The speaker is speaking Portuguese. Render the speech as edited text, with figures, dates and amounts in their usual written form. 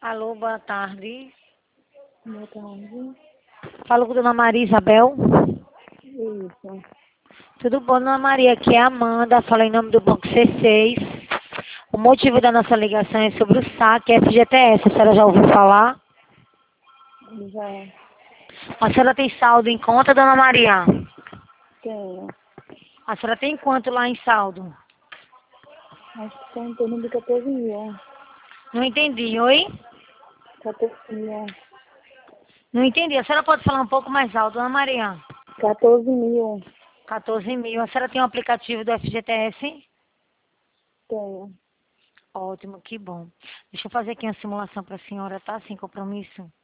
Alô, boa tarde. Boa tarde. Falo com a dona Maria Isabel. Isso. Tudo bom, dona Maria? Aqui é a Amanda, falo em nome do Banco C6. O motivo da nossa ligação é sobre o saque FGTS. A senhora já ouviu falar? Já A senhora tem saldo em conta, dona Maria? tenho. A senhora tem quanto lá em saldo? Acho que tem em torno de 14 mil. Não entendi, oi? 14 mil. Não entendi. A senhora pode falar um pouco mais alto, dona Maria? 14 mil. 14 mil. A senhora tem um aplicativo do FGTS? Tenho. Ótimo, que bom. Deixa eu fazer aqui uma simulação para a senhora, tá? Sem compromisso.